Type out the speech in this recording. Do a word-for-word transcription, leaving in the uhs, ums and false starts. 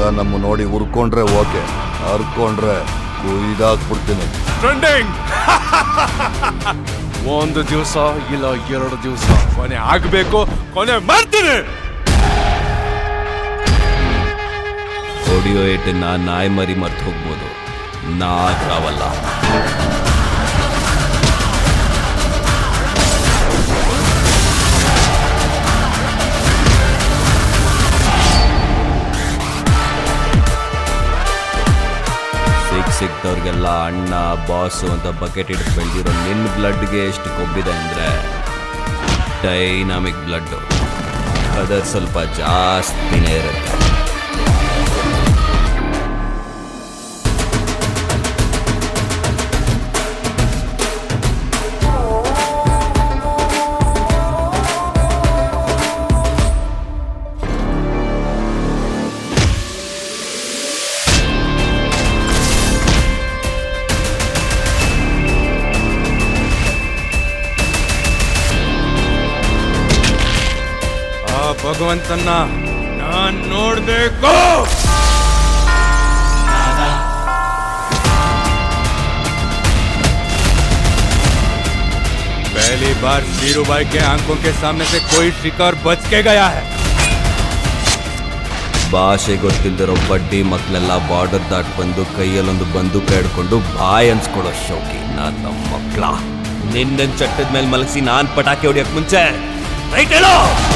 ಮಗ ನಮ್ಮ ನೋಡಿ ಉರ್ಕೊಂಡ್ರೆ ಓಕೆ, ಹರ್ಕೊಂಡ್ರೆ ಕುಯ್ದಾಕ್ಬಿಡ್ತೀನಿ. ಒಂದು ದಿವಸ ಇಲ್ಲ ಎರಡು ದಿವಸ ಕೊನೆ ಆಗ್ಬೇಕು, ಕೊನೆ ಮಾಡ್ತೀನಿ. ಹೊಡಿಯೋ ಏಟನ್ನ ನಾಯಿ ಮರಿ ಮರ್ತು ಹೋಗ್ಬೋದು, ನಾ ತಾವಲ್ಲ. ಸಿಕ್ ಸಿಕ್ದವ್ರಿಗೆಲ್ಲ ಅಣ್ಣ ಬಾಸು ಅಂತ ಬಕೆಟ್ ಹಿಡಿದು ಬೆಳೆದಿರೋ ನಿನ್ನ ಬ್ಲಡ್ಗೆ ಎಷ್ಟು ಕೊಬ್ಬಿದೆ ಅಂದರೆ ಡೈನಾಮಿಕ್ ಬ್ಲಡ್ಡು, ಅದರ ಸ್ವಲ್ಪ ಜಾಸ್ತಿನೇ ಇರುತ್ತೆ. ಭಗವಂತನ್ನ ನಾನ್ ನೋಡ್ಬೇಕು. पहली बार वीरू भाई के आंखों के सामने से कोई शिकार बच के गया है. ಭಾಷೆ ಗೊತ್ತಿಲ್ದಿರೋ ಬಡ್ಡಿ ಮಕ್ಕಳೆಲ್ಲ ಬಾರ್ಡರ್ ದಾಟ್ ಬಂದು ಕೈಯಲ್ಲೊಂದು ಬಂದೂಕ ಹಿಡ್ಕೊಂಡು ಬಾಯ್ ಅನ್ಸ್ಕೊಳ್ಳೋ ಶೋಕಿ ನನ್ನ ಮಕ್ಕಳ. ನಿನ್ನ ಚಟ್ಟದ ಮೇಲೆ ಮಲಗಿಸಿ ನಾನ್ ಪಟಾಕಿ ಹೊಡಿಯಕ್ ಮುಂಚೆ ರೈಟ್ ಹೇಳೋ.